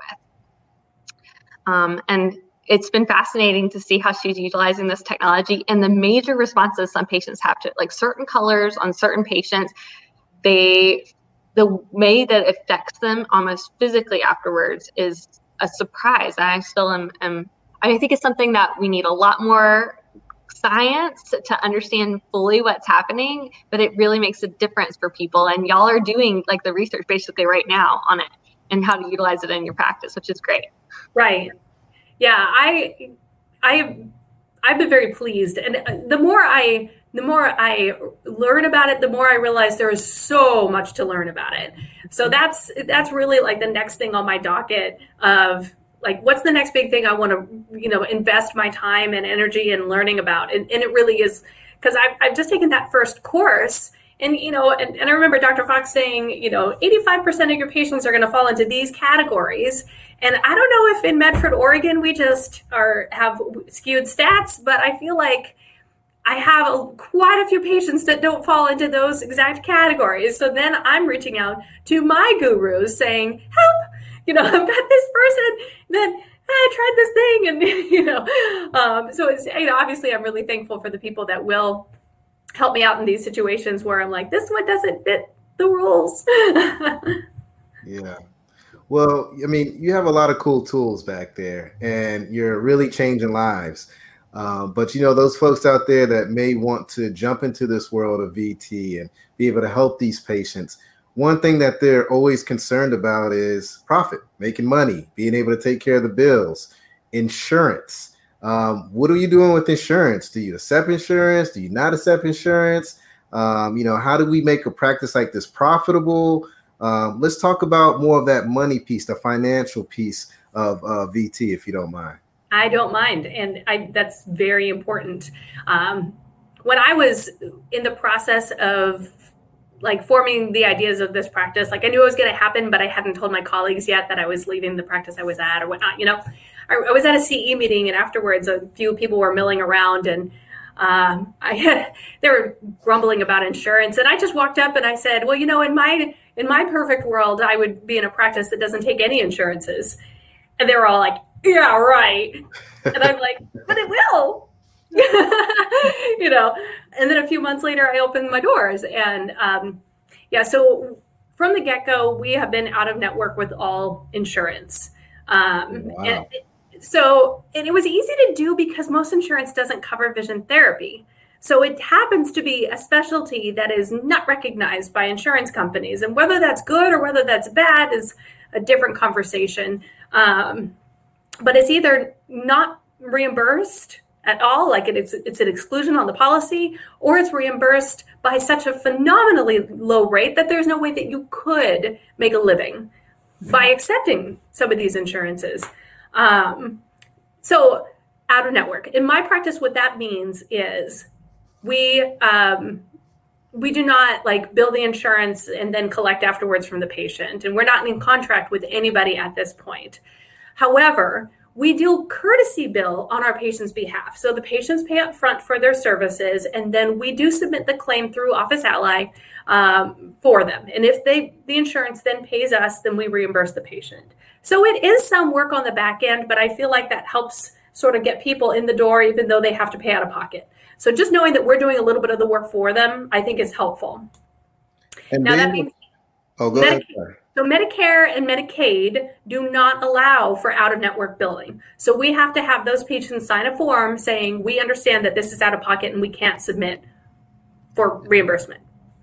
with. And it's been fascinating to see how she's utilizing this technology and the major responses some patients have to, like certain colors on certain patients, the way that it affects them almost physically afterwards is a surprise. And I still I think it's something that we need a lot more science to understand fully what's happening, but it really makes a difference for people. And y'all are doing like the research basically right now on it and how to utilize it in your practice, which is great. Right. Yeah. I've been very pleased. And the more I learn about it, the more I realize there is so much to learn about it. So that's really like the next thing on my docket of, like, what's the next big thing I want to, invest my time and energy in learning about? And it really is, because I've just taken that first course and, and I remember Dr. Fox saying, 85% of your patients are going to fall into these categories. And I don't know if in Medford, Oregon, we just have skewed stats, but I feel like I have quite a few patients that don't fall into those exact categories. So then I'm reaching out to my gurus saying, help. I've got this person that I tried this thing, and so it's obviously I'm really thankful for the people that will help me out in these situations where I'm like, this one doesn't fit the rules. Yeah. Well, I mean, you have a lot of cool tools back there, and you're really changing lives. But those folks out there that may want to jump into this world of VT and be able to help these patients. One thing that they're always concerned about is profit, making money, being able to take care of the bills, insurance. What are you doing with insurance? Do you accept insurance? Do you not accept insurance? How do we make a practice like this profitable? Let's talk about more of that money piece, the financial piece of VT, if you don't mind. I don't mind. And that's very important. When I was in the process of like forming the ideas of this practice. Like I knew it was going to happen, but I hadn't told my colleagues yet that I was leaving the practice I was at or whatnot. I was at a CE meeting, and afterwards a few people were milling around, and they were grumbling about insurance. And I just walked up and I said, well, in my perfect world, I would be in a practice that doesn't take any insurances. And they were all like, yeah, right. And I'm like, but it will. And then a few months later, I opened my doors. And so from the get-go, we have been out of network with all insurance. Wow. And it was easy to do because most insurance doesn't cover vision therapy. So it happens to be a specialty that is not recognized by insurance companies. And whether that's good or whether that's bad is a different conversation. But it's either not reimbursed at all, like it's an exclusion on the policy, or it's reimbursed by such a phenomenally low rate that there's no way that you could make a living by accepting some of these insurances. So out of network. In my practice, what that means is we do not like bill the insurance and then collect afterwards from the patient. And we're not in contract with anybody at this point. However, we do courtesy bill on our patient's behalf. So the patients pay up front for their services, and then we do submit the claim through Office Ally for them. And if the insurance then pays us, then we reimburse the patient. So it is some work on the back end, but I feel like that helps sort of get people in the door, even though they have to pay out of pocket. So just knowing that we're doing a little bit of the work for them, I think is helpful. And now then, that means go ahead. So Medicare and Medicaid do not allow for out-of-network billing. So we have to have those patients sign a form saying, we understand that this is out of pocket and we can't submit for reimbursement.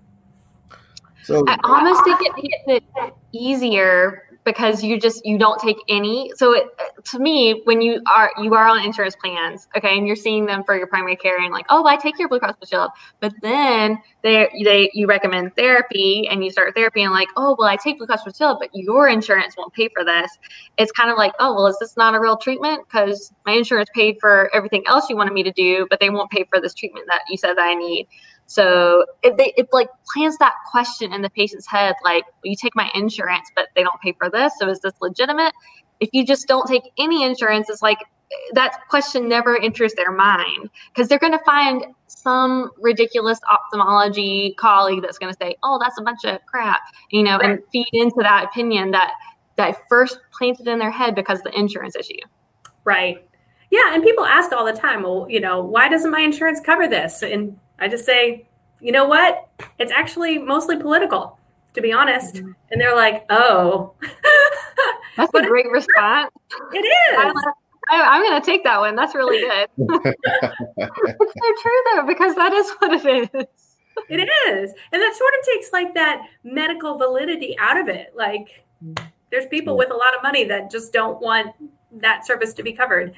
So I almost think it makes it easier because you don't take any. So to me, when you are on insurance plans, okay, and you're seeing them for your primary care and like, oh, I take your Blue Cross Blue Shield, but then you recommend therapy and you start therapy and like, oh, well, I take Blue Cross Blue Shield, but your insurance won't pay for this. It's kind of like, oh, well, is this not a real treatment? Because my insurance paid for everything else you wanted me to do, but they won't pay for this treatment that you said that I need. So it like plants that question in the patient's head, like, well, you take my insurance, but they don't pay for this. So is this legitimate? If you just don't take any insurance, it's like that question never enters their mind because they're going to find some ridiculous ophthalmology colleague that's going to say, oh, that's a bunch of crap, right. And feed into that opinion that first planted in their head because of the insurance issue. Right. Yeah. And people ask all the time, well, why doesn't my insurance cover this? And I just say, you know what? It's actually mostly political, to be honest. Mm-hmm. And they're like, oh. That's a great response. It is. I'm going to take that one. That's really good. It's so true, though, because that is what it is. It is. And that sort of takes like that medical validity out of it. Like there's people with a lot of money that just don't want that service to be covered.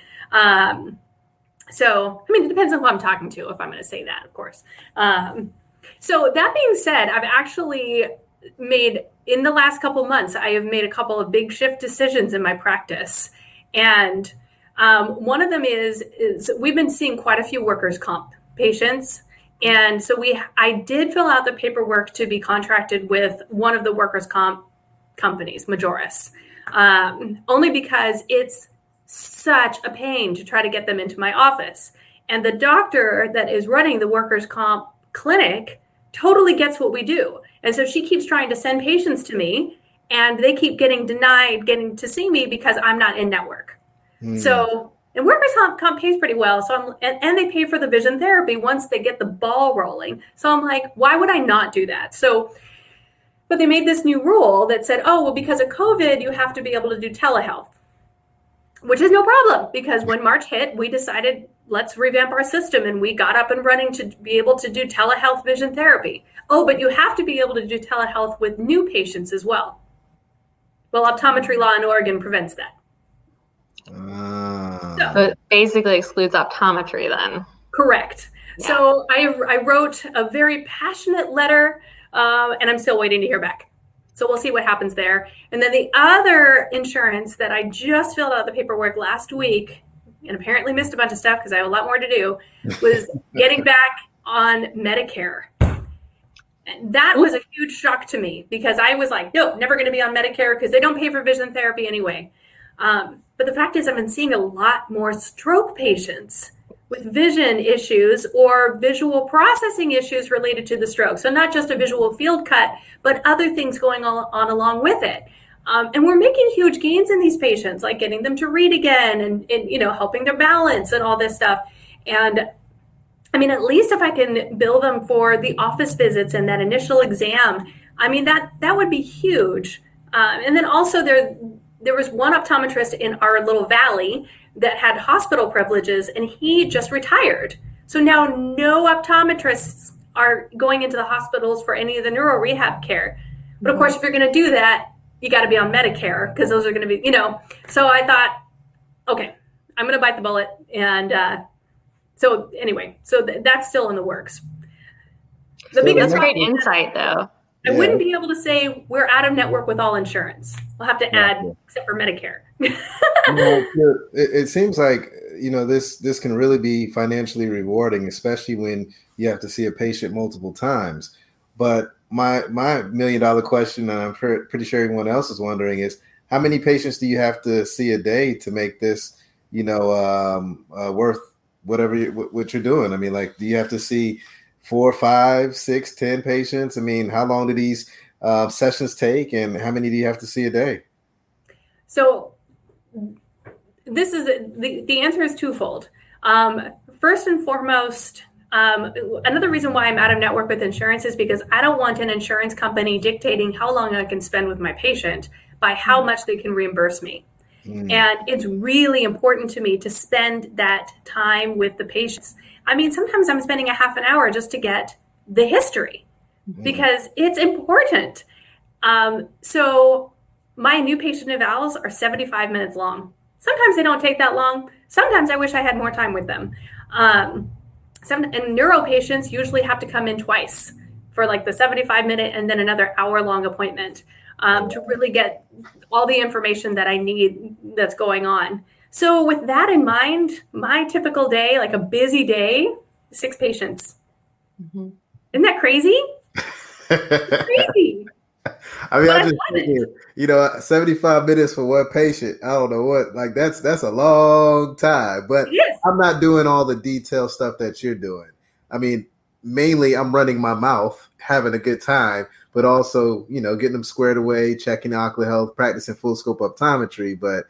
So, it depends on who I'm talking to, if I'm going to say that, of course. So that being said, I've actually in the last couple months, I have made a couple of big shift decisions in my practice. And one of them is we've been seeing quite a few workers' comp patients. And so I did fill out the paperwork to be contracted with one of the workers' comp companies, Majoris, only because it's such a pain to try to get them into my office. And the doctor that is running the workers' comp clinic totally gets what we do. And so she keeps trying to send patients to me and they keep getting denied getting to see me because I'm not in network. Mm. So, and workers' comp pays pretty well. So and they pay for the vision therapy once they get the ball rolling. So I'm like, why would I not do that? So, but they made this new rule that said, oh, well, because of COVID, you have to be able to do telehealth. Which is no problem because when March hit, we decided let's revamp our system and we got up and running to be able to do telehealth vision therapy. Oh, but you have to be able to do telehealth with new patients as well. Well, optometry law in Oregon prevents that. So it basically excludes optometry then. Correct. Yeah. So I wrote a very passionate letter and I'm still waiting to hear back. So we'll see what happens there. And then the other insurance that I just filled out the paperwork last week and apparently missed a bunch of stuff because I have a lot more to do was getting back on Medicare. And that was a huge shock to me because I was like, nope, never going to be on Medicare because they don't pay for vision therapy anyway. But the fact is I've been seeing a lot more stroke patients with vision issues or visual processing issues related to the stroke. So not just a visual field cut, but other things going on along with it. And we're making huge gains in these patients, like getting them to read again and helping their balance and all this stuff. And I mean, at least if I can bill them for the office visits and that initial exam, I mean, that would be huge. And then also there was one optometrist in our little valley that had hospital privileges, and he just retired. So now no optometrists are going into the hospitals for any of the neuro rehab care. But of course, if you're going to do that, you got to be on Medicare because those are going to be, So I thought, okay, I'm going to bite the bullet. And so anyway, that's still in the works. That's great insight, though. I wouldn't be able to say we're out of network with all insurance. We'll have to add, except for Medicare. It seems like, this can really be financially rewarding, especially when you have to see a patient multiple times. But my $1 million question, and I'm pretty sure everyone else is wondering, is how many patients do you have to see a day to make this, worth what you're doing? I mean, like, do you have to see 4, 5, 6, 10 patients? I mean, how long do these sessions take, and how many do you have to see a day? So this is the answer is twofold. First and foremost, another reason why I'm out of network with insurance is because I don't want an insurance company dictating how long I can spend with my patient by how much they can reimburse me. And it's really important to me to spend that time with the patients. I mean, sometimes I'm spending a half an hour just to get the history because it's important. So my new patient evals are 75 minutes long. Sometimes they don't take that long. Sometimes I wish I had more time with them. And neuro patients usually have to come in twice for like the 75-minute and then another hour-long appointment to really get all the information that I need that's going on. So with that in mind, my typical day, like a busy day, 6 patients. Mm-hmm. Isn't that crazy? Crazy. I mean, I'm just thinking, 75 minutes for one patient. I don't know what, like that's a long time, but I'm not doing all the detailed stuff that you're doing. I mean, mainly I'm running my mouth, having a good time, but also, getting them squared away, checking ocular health, practicing full scope optometry. But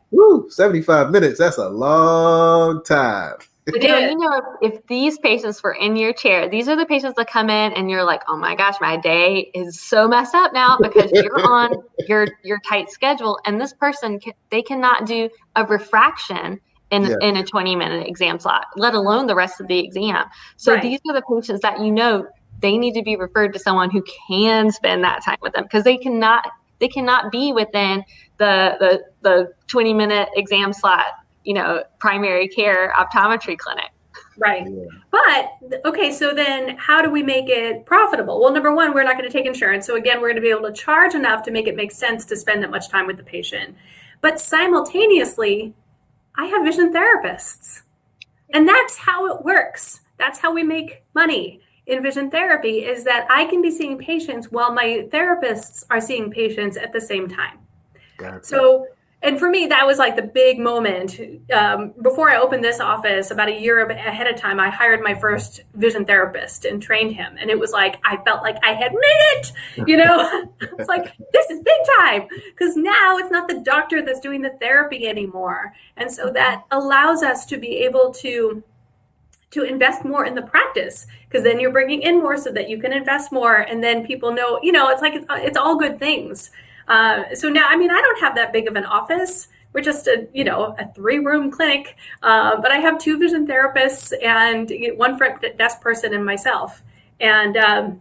75 minutes, that's a long time. But if these patients were in your chair, these are the patients that come in and you're like, oh my gosh, my day is so messed up now because you're on your tight schedule. And this person, they cannot do a refraction in a 20-minute exam slot, let alone the rest of the exam. So these are the patients that, they need to be referred to someone who can spend that time with them because they cannot be within the 20-minute exam slot, primary care optometry clinic. Right. But, okay, so then how do we make it profitable? Well, number one, we're not going to take insurance. So again, we're going to be able to charge enough to make it make sense to spend that much time with the patient. But simultaneously, I have vision therapists. And that's how it works. That's how we make money in vision therapy, is that I can be seeing patients while my therapists are seeing patients at the same time. Gotcha. So, and for me, that was like the big moment. Before I opened this office, about a year ahead of time, I hired my first vision therapist and trained him. And it was like, I felt like I had made it, It's like, this is big time. Because now it's not the doctor that's doing the therapy anymore. And so that allows us to be able to invest more in the practice, because then you're bringing in more so that you can invest more. And then people know, it's like, it's all good things. So now, I mean, I don't have that big of an office. We're just a 3-room clinic. But I have 2 vision therapists and 1 front desk person and myself. And,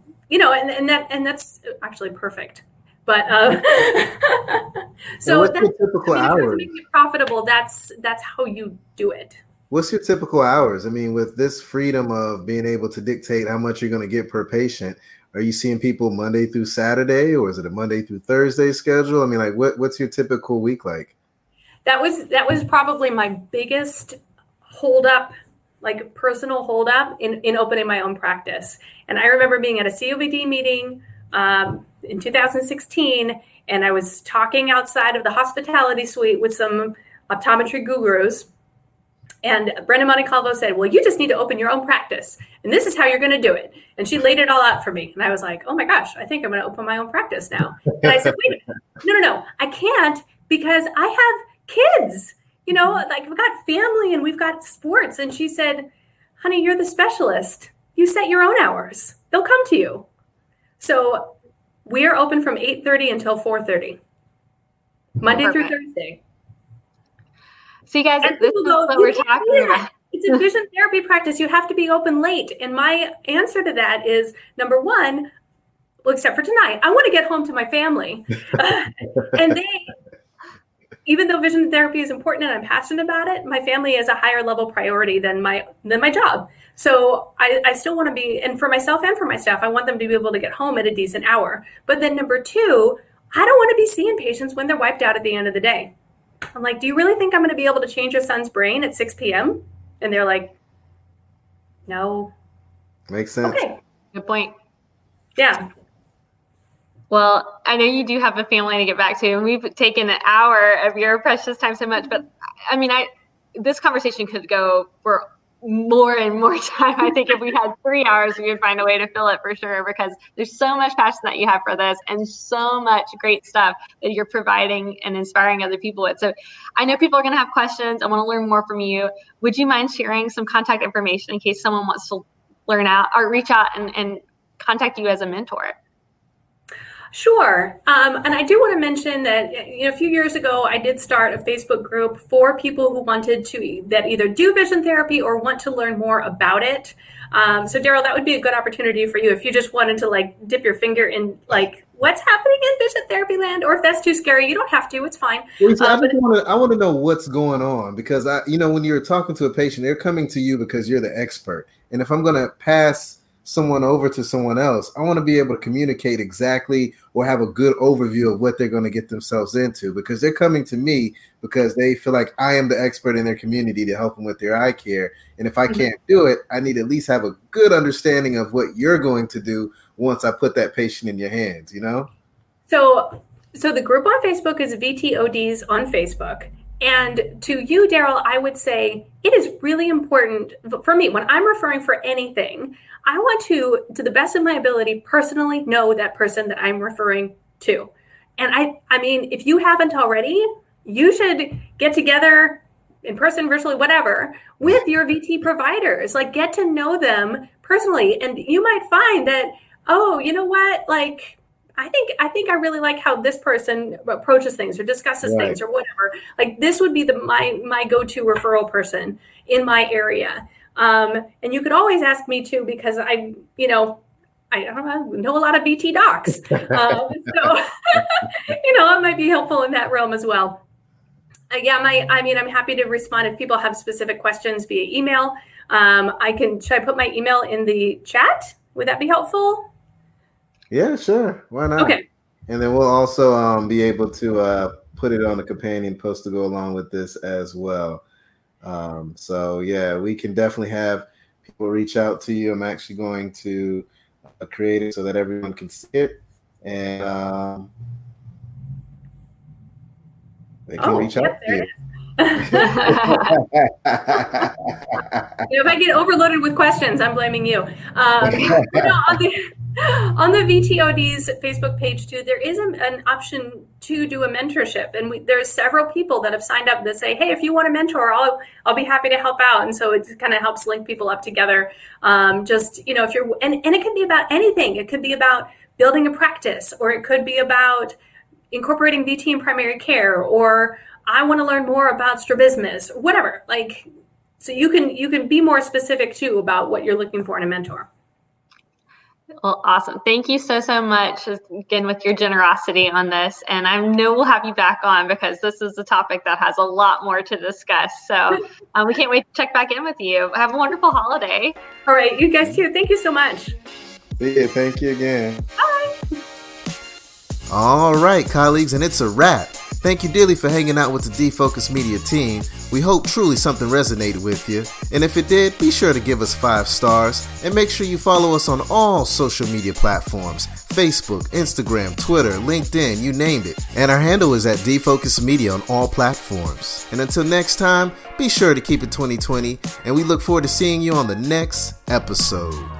and that's actually perfect. But so that's typical hours. To make it profitable. That's how you do it. What's your typical hours? I mean, with this freedom of being able to dictate how much you're going to get per patient, are you seeing people Monday through Saturday, or is it a Monday through Thursday schedule? I mean, like, what's your typical week like? That was probably my biggest hold up, like personal holdup in opening my own practice. And I remember being at a COVD meeting in 2016, and I was talking outside of the hospitality suite with some optometry gurus. And Brenda Montecalvo said, well, you just need to open your own practice. And this is how you're going to do it. And she laid it all out for me. And I was like, oh my gosh, I think I'm going to open my own practice now. And I said, wait, no, I can't, because I have kids, like we've got family and we've got sports. And she said, honey, you're the specialist. You set your own hours. They'll come to you. So we are open from 8:30 until 4:30, Monday through Thursday. So you guys, this is what we're talking about. It's a vision therapy practice. You have to be open late. And my answer to that is, number one, well, except for tonight, I want to get home to my family. And even though vision therapy is important and I'm passionate about it, my family is a higher level priority than my job. So I still want to be, and for myself and for my staff, I want them to be able to get home at a decent hour. But then number two, I don't want to be seeing patients when they're wiped out at the end of the day. I'm like, do you really think I'm going to be able to change your son's brain at 6 p.m.? And they're like, no. Makes sense. Okay. Good point. Yeah. Well, I know you do have a family to get back to, and we've taken an hour of your precious time so much, but I mean, this conversation could go for more and more time. I think if we had 3 hours, we would find a way to fill it for sure, because there's so much passion that you have for this and so much great stuff that you're providing and inspiring other people with. So I know people are going to have questions. I want to learn more from you. Would you mind sharing some contact information in case someone wants to learn out or reach out and contact you as a mentor? Sure. And I do want to mention that, a few years ago, I did start a Facebook group for people who wanted that either do vision therapy or want to learn more about it. So Daryl, that would be a good opportunity for you if you just wanted to dip your finger in what's happening in vision therapy land, or if that's too scary, you don't have to, it's fine. I want to know what's going on, because when you're talking to a patient, they're coming to you because you're the expert. And if I'm going to pass someone over to someone else, I want to be able to communicate exactly or have a good overview of what they're going to get themselves into, because they're coming to me because they feel like I am the expert in their community to help them with their eye care. And if I can't do it, I need to at least have a good understanding of what you're going to do once I put that patient in your hands, So the group on Facebook is VTODs on Facebook. And to you, Daryl, I would say it is really important for me when I'm referring for anything. I want to the best of my ability, personally know that person that I'm referring to. And I mean, if you haven't already, you should get together in person, virtually, whatever, with your VT providers. Get to know them personally. And you might find that, oh, you know what? I think I really like how this person approaches things or discusses things or whatever. This would be my go-to referral person in my area. And you could always ask me too, because I know a lot of VT docs. So, it might be helpful in that realm as well. I'm happy to respond if people have specific questions via email. Should I put my email in the chat? Would that be helpful? Yeah, sure. Why not? Okay. And then we'll also be able to put it on the companion post to go along with this as well. So yeah, we can definitely have people reach out to you. I'm actually going to create it so that everyone can see it, and they can reach out to you. If I get overloaded with questions, I'm blaming you. On the VTOD's Facebook page too, there is an option to do a mentorship, and there's several people that have signed up that say, "Hey, if you want a mentor, I'll be happy to help out." And so it kind of helps link people up together. If you're and it can be about anything. It could be about building a practice, or it could be about incorporating VT in primary care, or I want to learn more about strabismus, whatever. So you can be more specific too about what you're looking for in a mentor. Well, awesome. Thank you so much, again, with your generosity on this. And I know we'll have you back on, because this is a topic that has a lot more to discuss. So we can't wait to check back in with you. Have a wonderful holiday. All right. You guys too. Thank you so much. Yeah, thank you again. Bye. All right, colleagues, and it's a wrap. Thank you dearly for hanging out with the D-Focus Media team. We hope truly something resonated with you. And if it did, be sure to give us 5 stars. And make sure you follow us on all social media platforms. Facebook, Instagram, Twitter, LinkedIn, you named it. And our handle is at D-Focus Media on all platforms. And until next time, be sure to keep it 2020. And we look forward to seeing you on the next episode.